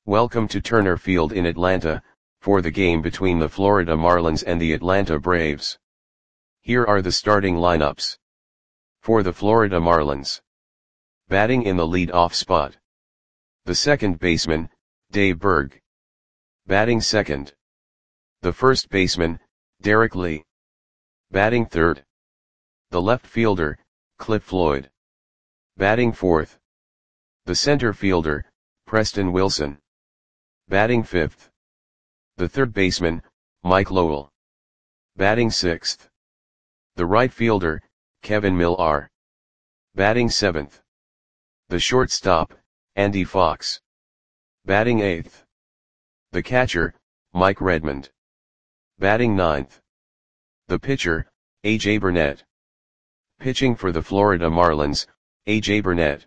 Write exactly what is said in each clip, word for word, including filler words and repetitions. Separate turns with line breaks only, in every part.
Welcome to Turner Field in Atlanta, for the game between the Florida Marlins and the Atlanta Braves. Here are the starting lineups. For the Florida Marlins. Batting in the lead-off spot. The second baseman, Dave Burg. Batting second. The first baseman, Derek Lee. Batting third. The left fielder, Cliff Floyd. Batting fourth. The center fielder, Preston Wilson. Batting fifth. The third baseman, Mike Lowell. Batting sixth. The right fielder, Kevin Millar. Batting seventh. The shortstop, Andy Fox. Batting eighth. The catcher, Mike Redmond. Batting ninth. The pitcher, A J Burnett. Pitching for the Florida Marlins, A J Burnett.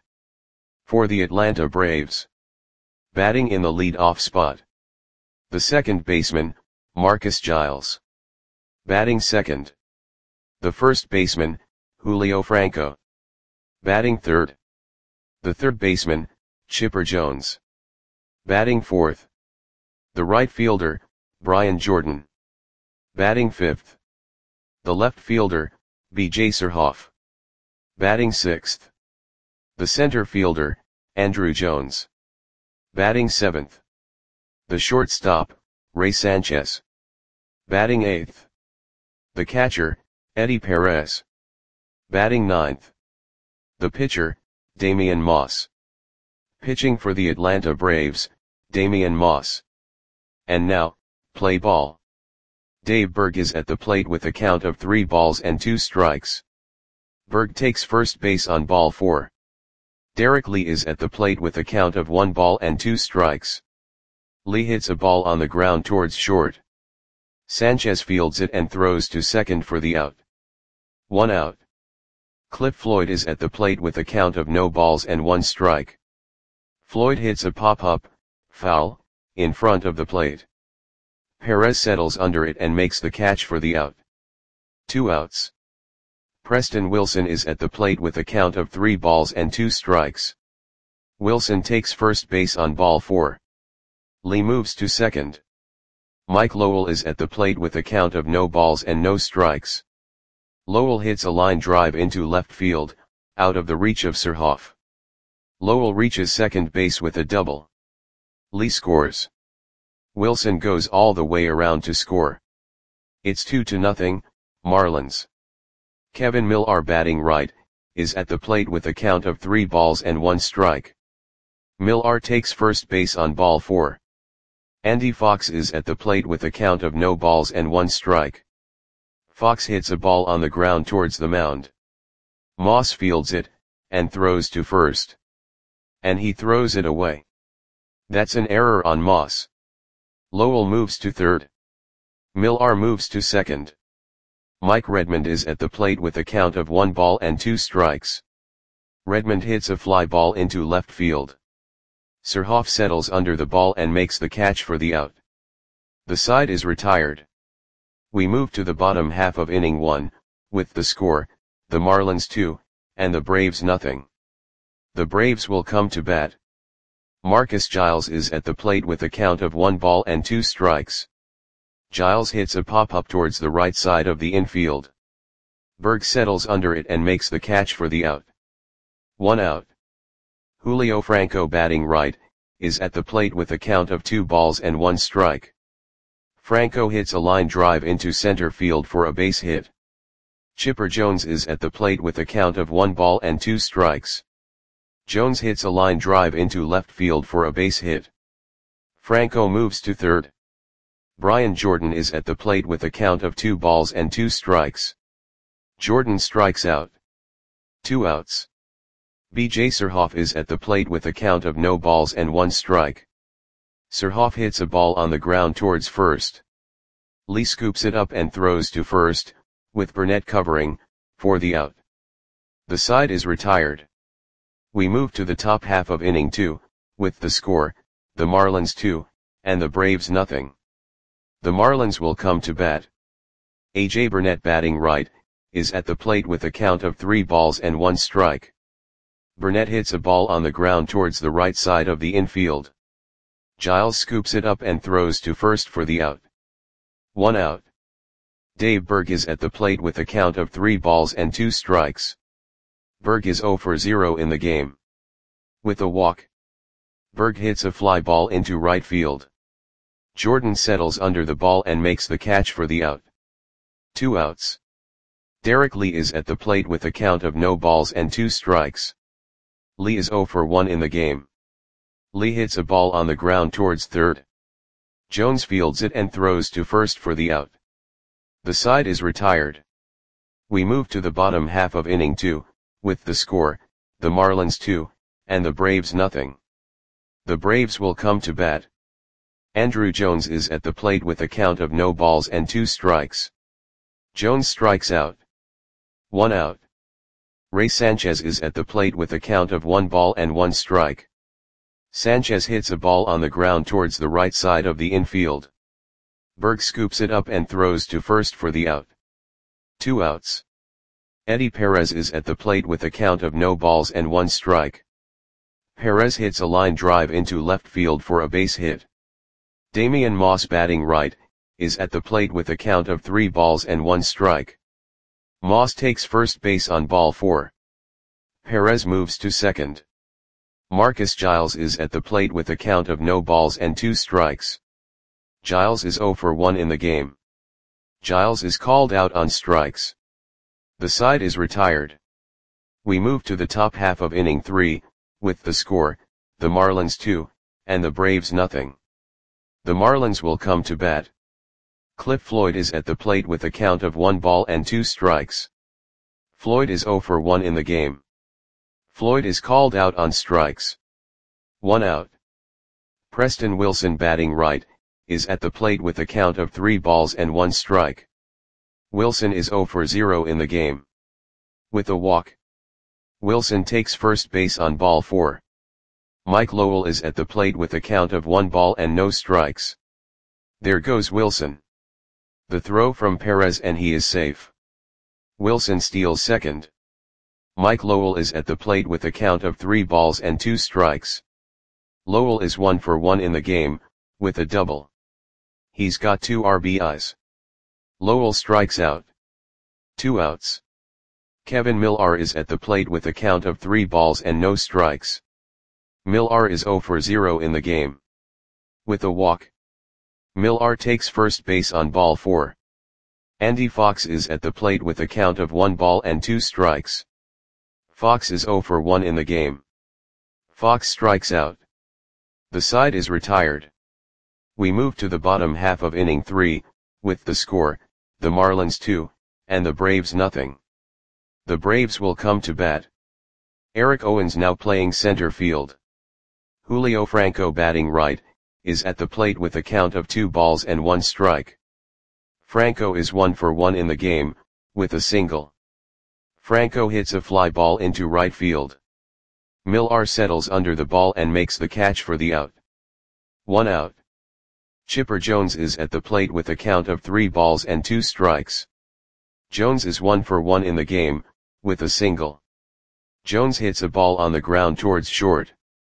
For the Atlanta Braves. Batting in the lead-off spot. The second baseman, Marcus Giles. Batting second. The first baseman, Julio Franco. Batting third. The third baseman, Chipper Jones. Batting fourth. The right fielder, Brian Jordan. Batting fifth. The left fielder, B J Surhoff. Batting sixth. The center fielder, Andruw Jones. Batting seventh. The shortstop, Ray Sanchez. Batting eighth. The catcher, Eddie Perez. Batting ninth. The pitcher, Damian Moss. Pitching for the Atlanta Braves, Damian Moss. And now, play ball. Dave Burg is at the plate with a count of three balls and two strikes. Burg takes first base on ball four. Derek Lee is at the plate with a count of one ball and two strikes. Lee hits a ball on the ground towards short. Sanchez fields it and throws to second for the out. One out. Cliff Floyd is at the plate with a count of no balls and one strike. Floyd hits a pop-up, foul, in front of the plate. Perez settles under it and makes the catch for the out. Two outs. Preston Wilson is at the plate with a count of three balls and two strikes. Wilson takes first base on ball four. Lee moves to second. Mike Lowell is at the plate with a count of no balls and no strikes. Lowell hits a line drive into left field, out of the reach of Surhoff. Lowell reaches second base with a double. Lee scores. Wilson goes all the way around to score. It's two to nothing, Marlins. Kevin Millar, batting right, is at the plate with a count of three balls and one strike. Millar takes first base on ball four. Andy Fox is at the plate with a count of no balls and one strike. Fox hits a ball on the ground towards the mound. Moss fields it, and throws to first. And he throws it away. That's an error on Moss. Lowell moves to third. Millar moves to second. Mike Redmond is at the plate with a count of one ball and two strikes. Redmond hits a fly ball into left field. Surhoff settles under the ball and makes the catch for the out. The side is retired. We move to the bottom half of inning one, with the score, the Marlins two, and the Braves nothing. The Braves will come to bat. Marcus Giles is at the plate with a count of one ball and two strikes. Giles hits a pop-up towards the right side of the infield. Burg settles under it and makes the catch for the out. One out. Julio Franco, batting right, is at the plate with a count of two balls and one strike. Franco hits a line drive into center field for a base hit. Chipper Jones is at the plate with a count of one ball and two strikes. Jones hits a line drive into left field for a base hit. Franco moves to third. Brian Jordan is at the plate with a count of two balls and two strikes. Jordan strikes out. Two outs. B J Surhoff is at the plate with a count of no balls and one strike. Surhoff hits a ball on the ground towards first. Lee scoops it up and throws to first, with Burnett covering, for the out. The side is retired. We move to the top half of inning two, with the score, the Marlins two, and the Braves nothing. The Marlins will come to bat. A J Burnett, batting right, is at the plate with a count of three balls and one strike. Burnett hits a ball on the ground towards the right side of the infield. Giles scoops it up and throws to first for the out. One out. Dave Berg is at the plate with a count of three balls and two strikes. Berg is zero for zero in the game. With a walk, Berg hits a fly ball into right field. Jordan settles under the ball and makes the catch for the out. Two outs. Derek Lee is at the plate with a count of no balls and two strikes. Lee is zero for one in the game. Lee hits a ball on the ground towards third. Jones fields it and throws to first for the out. The side is retired. We move to the bottom half of inning two, with the score, the Marlins two, and the Braves nothing. The Braves will come to bat. Andruw Jones is at the plate with a count of no balls and two strikes. Jones strikes out. One out. Ray Sanchez is at the plate with a count of one ball and one strike. Sanchez hits a ball on the ground towards the right side of the infield. Berg scoops it up and throws to first for the out. Two outs. Eddie Perez is at the plate with a count of no balls and one strike. Perez hits a line drive into left field for a base hit. Damian Moss, batting right, is at the plate with a count of three balls and one strike. Moss takes first base on ball four. Perez moves to second. Marcus Giles is at the plate with a count of no balls and two strikes. Giles is zero for one in the game. Giles is called out on strikes. The side is retired. We move to the top half of inning three, with the score, the Marlins two, and the Braves nothing. The Marlins will come to bat. Cliff Floyd is at the plate with a count of one ball and two strikes. Floyd is zero for one in the game. Floyd is called out on strikes. One out. Preston Wilson, batting right, is at the plate with a count of three balls and one strike. Wilson is zero for zero in the game. With a walk, Wilson takes first base on ball four. Mike Lowell is at the plate with a count of one ball and no strikes. There goes Wilson. The throw from Perez and he is safe. Wilson steals second. Mike Lowell is at the plate with a count of three balls and two strikes. Lowell is one for one in the game, with a double. He's got two R B Is. Lowell strikes out. Two outs. Kevin Millar is at the plate with a count of three balls and no strikes. Millar is zero for zero in the game. With a walk, Millar takes first base on ball four. Andy Fox is at the plate with a count of one ball and two strikes. Fox is zero for one in the game. Fox strikes out. The side is retired. We move to the bottom half of inning three, with the score, the Marlins two, and the Braves nothing. The Braves will come to bat. Eric Owens, now playing center field. Julio Franco, batting right, is at the plate with a count of two balls and one strike. Franco is one for one in the game, with a single. Franco hits a fly ball into right field. Millar settles under the ball and makes the catch for the out. One out. Chipper Jones is at the plate with a count of three balls and two strikes. Jones is one for one in the game, with a single. Jones hits a ball on the ground towards short.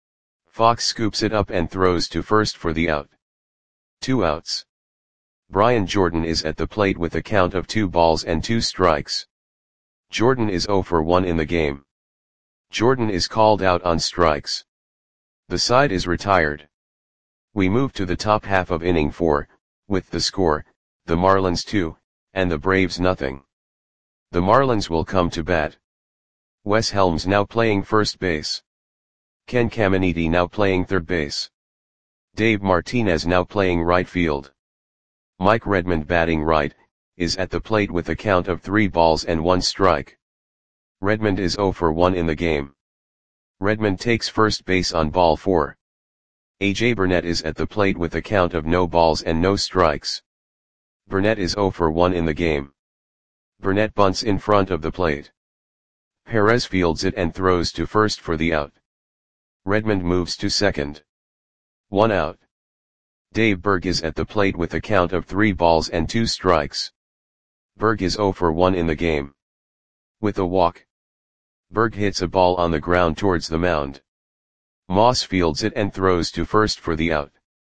Fox scoops it up and throws to first for the out. Two outs. Brian Jordan is at the plate with a count of two balls and two strikes. Jordan is zero for one in the game. Jordan is called out on strikes. The side is retired. We move to the top half of inning four, with the score, the Marlins two, and the Braves nothing. The Marlins will come to bat. Wes Helms now playing first base. Ken Caminiti now playing third base. Dave Martinez now playing right field. Mike Redmond, batting right, is at the plate with a count of three balls and one strike. Redmond is zero for one in the game. Redmond takes first base on ball four. A J Burnett is at the plate with a count of no balls and no strikes. Burnett is zero for one in the game. Burnett bunts in front of the plate. Perez fields it and throws to first for the out. Redmond moves to second. One out. Dave Berg is at the plate with a count of three balls and two strikes. Berg is zero for one in the game. With a walk, Berg hits a ball on the ground towards the mound. Moss fields it and throws to first for the out.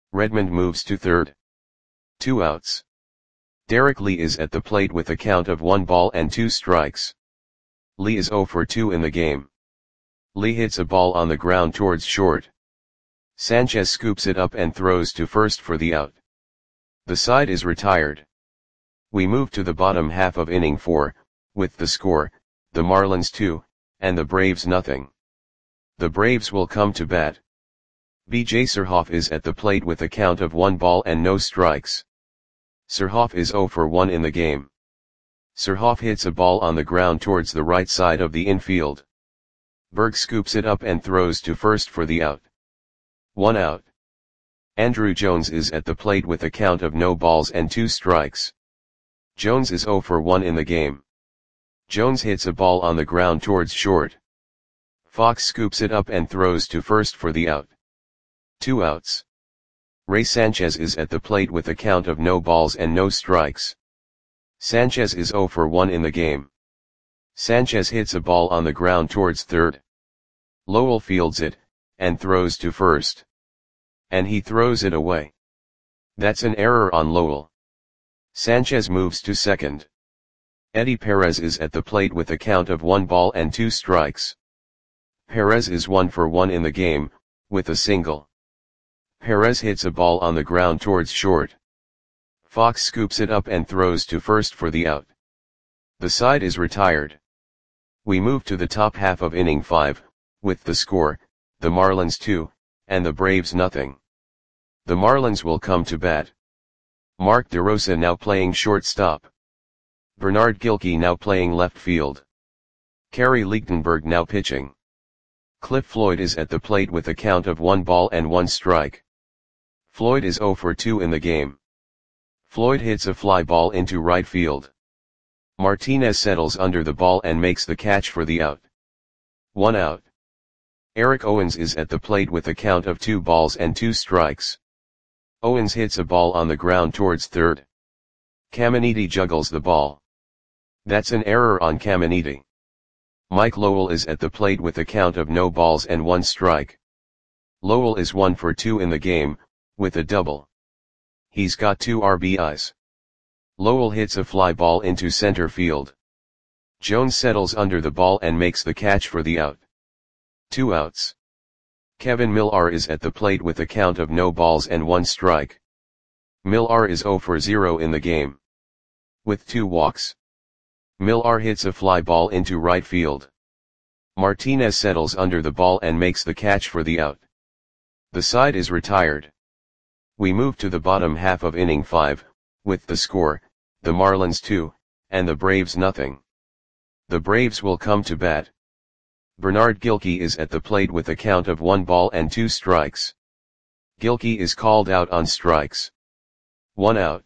Redmond moves to third. Two outs. Derek Lee is at the plate with a count of one ball and two strikes. Lee is oh for two in the game. Lee hits a ball on the ground towards short. Sanchez scoops it up and throws to first for the out. The side is retired. We move to the bottom half of inning four, with the score, the Marlins two, and the Braves nothing. The Braves will come to bat. B J Surhoff is at the plate with a count of one ball and no strikes. Surhoff is oh for one in the game. Surhoff hits a ball on the ground towards the right side of the infield. Berg scoops it up and throws to first for the out. One out. Andruw Jones is at the plate with a count of no balls and two strikes. Jones is oh for one in the game. Jones hits a ball on the ground towards short. Fox scoops it up and throws to first for the out. Two outs. Ray Sanchez is at the plate with a count of no balls and no strikes. Sanchez is oh for one in the game. Sanchez hits a ball on the ground towards third. Lowell fields it, and throws to first. And he throws it away. That's an error on Lowell. Sanchez moves to second. Eddie Perez is at the plate with a count of one ball and two strikes. Perez is one for one in the game, with a single. Perez hits a ball on the ground towards short. Fox scoops it up and throws to first for the out. The side is retired. We move to the top half of inning five, with the score, the Marlins two, and the Braves nothing. The Marlins will come to bat. Mark DeRosa now playing shortstop. Bernard Gilkey now playing left field. Kerry Lichtenberg now pitching. Cliff Floyd is at the plate with a count of one ball and one strike. Floyd is oh for two in the game. Floyd hits a fly ball into right field. Martinez settles under the ball and makes the catch for the out. One out. Eric Owens is at the plate with a count of two balls and two strikes. Owens hits a ball on the ground towards third. Caminiti juggles the ball. That's an error on Caminiti. Mike Lowell is at the plate with a count of no balls and one strike. Lowell is one for two in the game, with a double. He's got two R B Is. Lowell hits a fly ball into center field. Jones settles under the ball and makes the catch for the out. Two outs. Kevin Millar is at the plate with a count of no balls and one strike. Millar is oh for zero in the game. With two walks. Millar hits a fly ball into right field. Martinez settles under the ball and makes the catch for the out. The side is retired. We move to the bottom half of inning five, with the score, the Marlins two, and the Braves nothing. The Braves will come to bat. Bernard Gilkey is at the plate with a count of one ball and two strikes. Gilkey is called out on strikes. One out.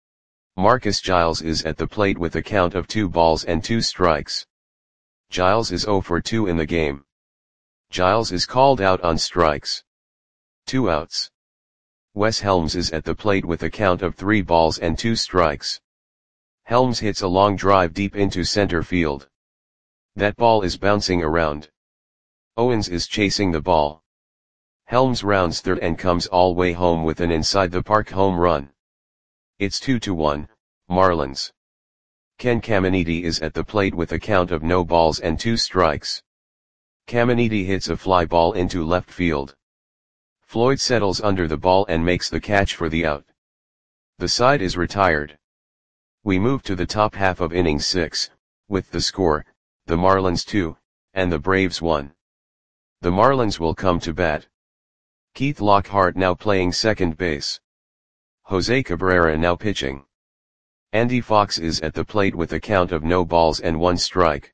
Marcus Giles is at the plate with a count of two balls and two strikes. Giles is oh for two in the game. Giles is called out on strikes. Two outs. Wes Helms is at the plate with a count of three balls and two strikes. Helms hits a long drive deep into center field. That ball is bouncing around. Owens is chasing the ball. Helms rounds third and comes all way home with an inside the park home run. It's two to one, Marlins. Ken Caminiti is at the plate with a count of no balls and two strikes. Caminiti hits a fly ball into left field. Floyd settles under the ball and makes the catch for the out. The side is retired. We move to the top half of inning six, with the score, the Marlins two, and the Braves one. The Marlins will come to bat. Keith Lockhart now playing second base. Jose Cabrera now pitching. Andy Fox is at the plate with a count of no balls and one strike.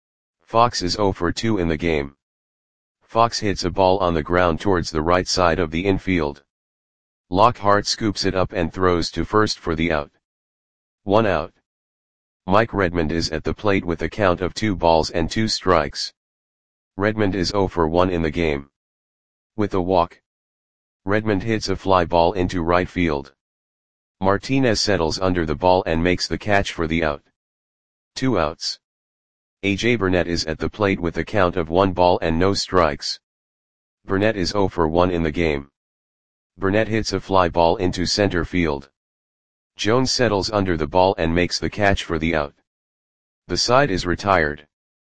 Fox is oh for two in the game. Fox hits a ball on the ground towards the right side of the infield. Lockhart scoops it up and throws to first for the out. One out. Mike Redmond is at the plate with a count of two balls and two strikes. Redmond is oh for one in the game. With a walk. Redmond hits a fly ball into right field. Martinez settles under the ball and makes the catch for the out. Two outs. A J Burnett is at the plate with a count of one ball and no strikes. Burnett is oh for one in the game. Burnett hits a fly ball into center field. Jones settles under the ball and makes the catch for the out. The side is retired.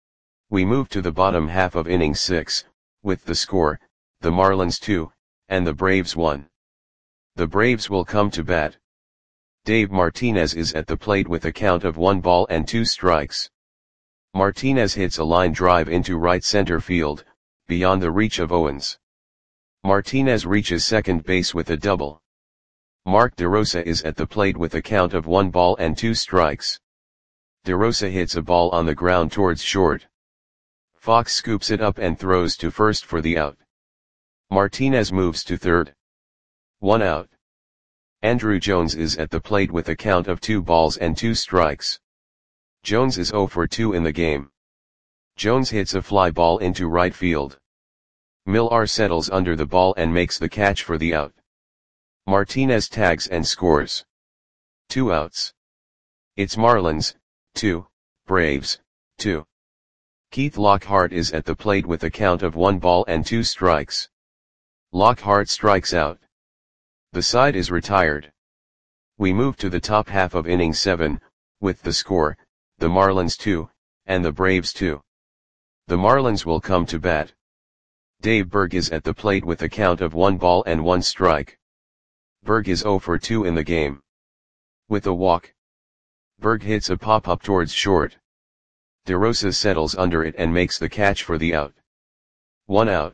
We move to the bottom half of inning six, with the score, the Marlins two, and the Braves one. The Braves will come to bat. Dave Martinez is at the plate with a count of one ball and two strikes. Martinez hits a line drive into right center field, beyond the reach of Owens. Martinez reaches second base with a double. Mark DeRosa is at the plate with a count of one ball and two strikes. DeRosa hits a ball on the ground towards short. Fox scoops it up and throws to first for the out. Martinez moves to third. One out. Andruw Jones is at the plate with a count of two balls and two strikes. Jones is oh for two in the game. Jones hits a fly ball into right field. Millar settles under the ball and makes the catch for the out. Martinez tags and scores. Two outs. It's Marlins, two, Braves, two. Keith Lockhart is at the plate with a count of one ball and two strikes. Lockhart strikes out. The side is retired. We move to the top half of inning seven, with the score, the Marlins two, and the Braves two. The Marlins will come to bat. Dave Berg is at the plate with a count of one ball and one strike. Berg is oh for two in the game. With a walk. Berg hits a pop-up towards short. DeRosa settles under it and makes the catch for the out. One out.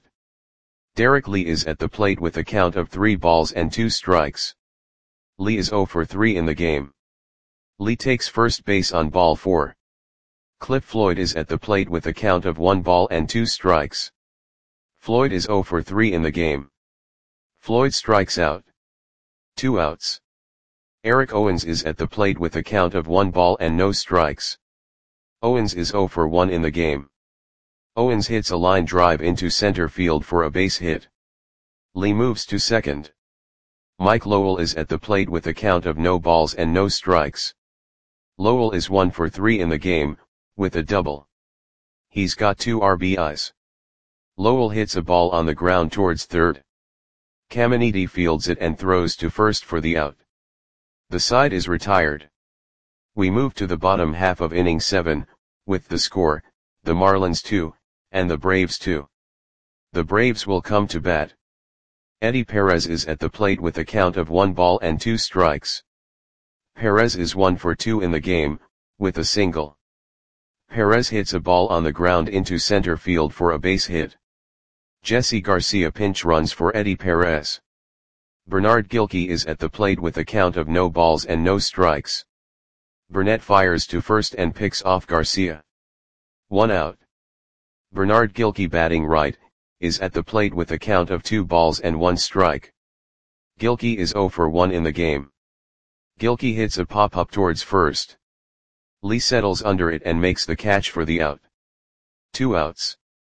Derek Lee is at the plate with a count of three balls and two strikes. Lee is oh for three in the game. Lee takes first base on ball four. Cliff Floyd is at the plate with a count of one ball and two strikes. Floyd is oh for three in the game. Floyd strikes out. Two outs. Eric Owens is at the plate with a count of one ball and no strikes. Owens is oh for one in the game. Owens hits a line drive into center field for a base hit. Lee moves to second. Mike Lowell is at the plate with a count of no balls and no strikes. Lowell is one for three in the game, with a double. He's got two R B Is. Lowell hits a ball on the ground towards third. Caminiti fields it and throws to first for the out. The side is retired. We move to the bottom half of inning seven, with the score, the Marlins two, and the Braves two. The Braves will come to bat. Eddie Perez is at the plate with a count of one ball and two strikes. Perez is one for two in the game, with a single. Perez hits a ball on the ground into center field for a base hit. Jesse Garcia pinch runs for Eddie Perez. Bernard Gilkey is at the plate with a count of no balls and no strikes. Burnett fires to first and picks off Garcia. One out. Bernard Gilkey, batting right, is at the plate with a count of two balls and one strike. Gilkey is oh for one in the game. Gilkey hits a pop-up towards first. Lee settles under it and makes the catch for the out. Two outs.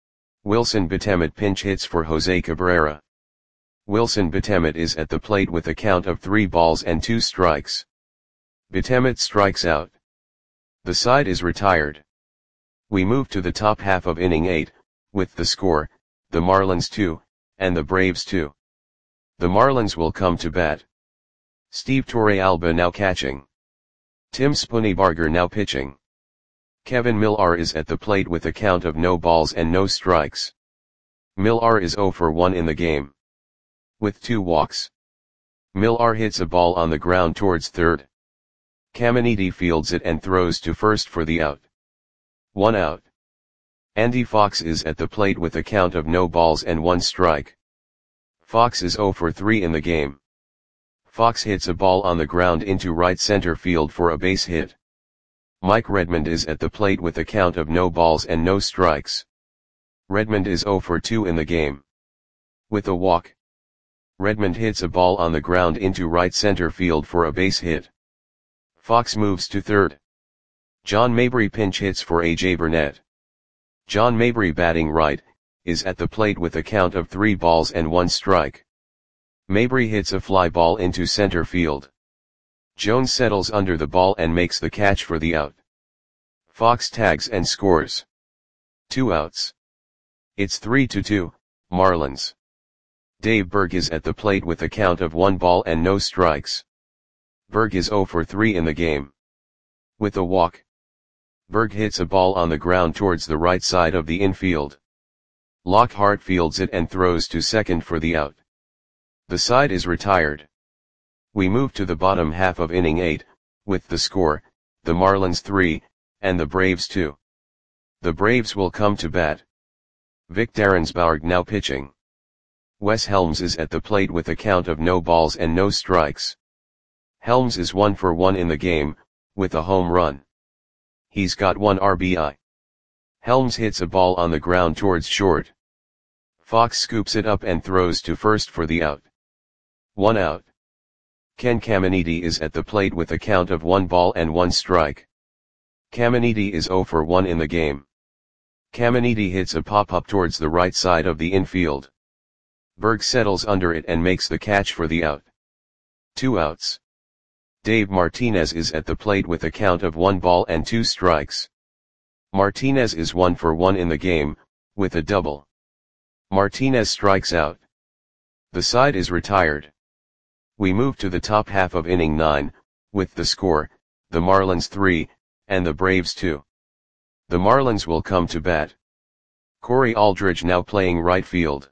Wilson Betemit pinch hits for Jose Cabrera. Wilson Betemit is at the plate with a count of three balls and two strikes. Betemit strikes out. The side is retired. We move to the top half of inning eight, with the score, the Marlins two, and the Braves two. The Marlins will come to bat. Steve Torrealba now catching. Tim Spunnybarger now pitching. Kevin Millar is at the plate with a count of no balls and no strikes. Millar is oh for one in the game. With two walks. Millar hits a ball on the ground towards third. Caminiti fields it and throws to first for the out. One out. Andy Fox is at the plate with a count of no balls and one strike. Fox is oh for three in the game. Fox hits a ball on the ground into right center field for a base hit. Mike Redmond is at the plate with a count of no balls and no strikes. Redmond is oh for two in the game. With a walk. Redmond hits a ball on the ground into right center field for a base hit. Fox moves to third. John Mabry pinch hits for A J Burnett. John Mabry, batting right, is at the plate with a count of three balls and one strike. Mabry hits a fly ball into center field. Jones settles under the ball and makes the catch for the out. Fox tags and scores. Two outs. It's three to two, Marlins. Dave Berg is at the plate with a count of one ball and no strikes. Berg is zero for three in the game. With a walk, Berg hits a ball on the ground towards the right side of the infield. Lockhart fields it and throws to second for the out. The side is retired. We move to the bottom half of inning eight, with the score, the Marlins three, and the Braves two. The Braves will come to bat. Vic Darrensbourg now pitching. Wes Helms is at the plate with a count of no balls and no strikes. Helms is one for one in the game, with a home run. He's got one R B I. Helms hits a ball on the ground towards short. Fox scoops it up and throws to first for the out. One out. Ken Caminiti is at the plate with a count of one ball and one strike. Caminiti is zero for one in the game. Caminiti hits a pop-up towards the right side of the infield. Berg settles under it and makes the catch for the out. Two outs. Dave Martinez is at the plate with a count of one ball and two strikes. Martinez is one for one in the game, with a double. Martinez strikes out. The side is retired. We move to the top half of inning nine, with the score, the Marlins three, and the Braves two. The Marlins will come to bat. Corey Aldridge now playing right field.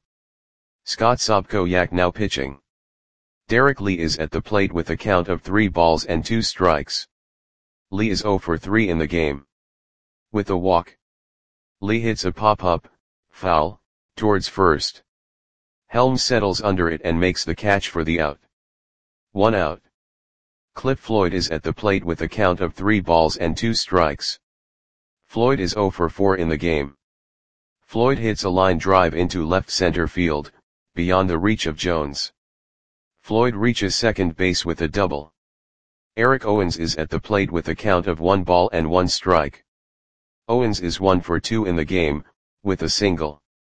Scott Sobkowiak now pitching. Derek Lee is at the plate with a count of three balls and two strikes. Lee is zero for three in the game. With a walk, Lee hits a pop-up, foul, towards first. Helms settles under it and makes the catch for the out. One out. Cliff Floyd is at the plate with a count of three balls and two strikes. Floyd is zero for four in the game. Floyd hits a line drive into left center field, beyond the reach of Jones. Floyd reaches second base with a double. Eric Owens is at the plate with a count of one ball and one strike. Owens is one for two in the game, with a single.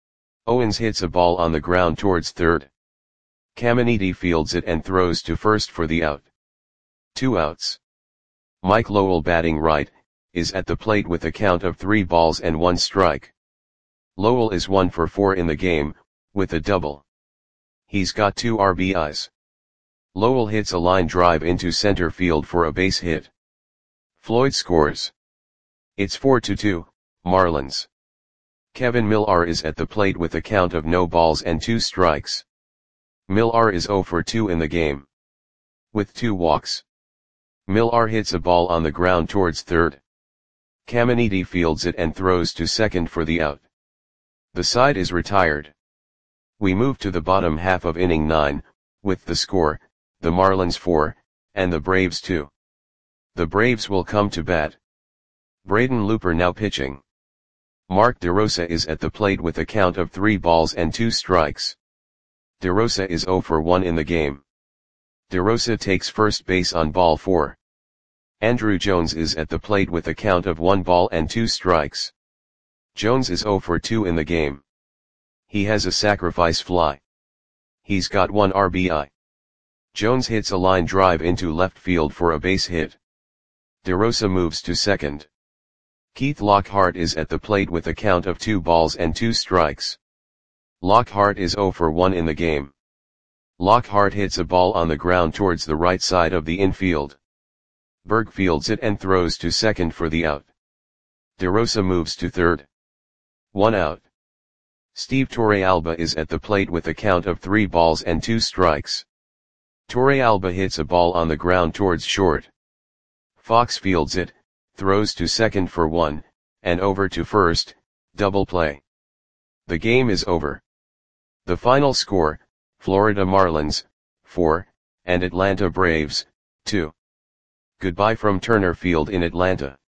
Owens hits a ball on the ground towards third. Caminiti fields it and throws to first for the out. Two outs. Mike Lowell batting right, is at the plate with a count of three balls and one strike. Lowell is one for four in the game, with a double. He's got two R B Is. Lowell hits a line drive into center field for a base hit. Floyd scores. It's four to two, Marlins. Kevin Millar is at the plate with a count of no balls and two strikes. Millar is zero for two in the game. With two walks, Millar hits a ball on the ground towards third. Caminiti fields it and throws to second for the out. The side is retired. We move to the bottom half of inning nine, with the score, the Marlins four, and the Braves two. The Braves will come to bat. Braden Looper now pitching. Mark DeRosa is at the plate with a count of three balls and two strikes. DeRosa is zero for one in the game. DeRosa takes first base on ball four. Andrew Jones is at the plate with a count of one ball and two strikes. Jones is zero for two in the game. He has a sacrifice fly. He's got one R B I. Jones hits a line drive into left field for a base hit. DeRosa moves to second. Keith Lockhart is at the plate with a count of two balls and two strikes. Lockhart is zero for one in the game. Lockhart hits a ball on the ground towards the right side of the infield. Berg fields it and throws to second for the out. DeRosa moves to third. One out. Steve Torrealba is at the plate with a count of three balls and two strikes. Torrealba hits a ball on the ground towards short. Fox fields it, throws to second for one, and over to first, double play. The game is over. The final score, Florida Marlins, four, and Atlanta Braves, two. Goodbye from Turner Field in Atlanta.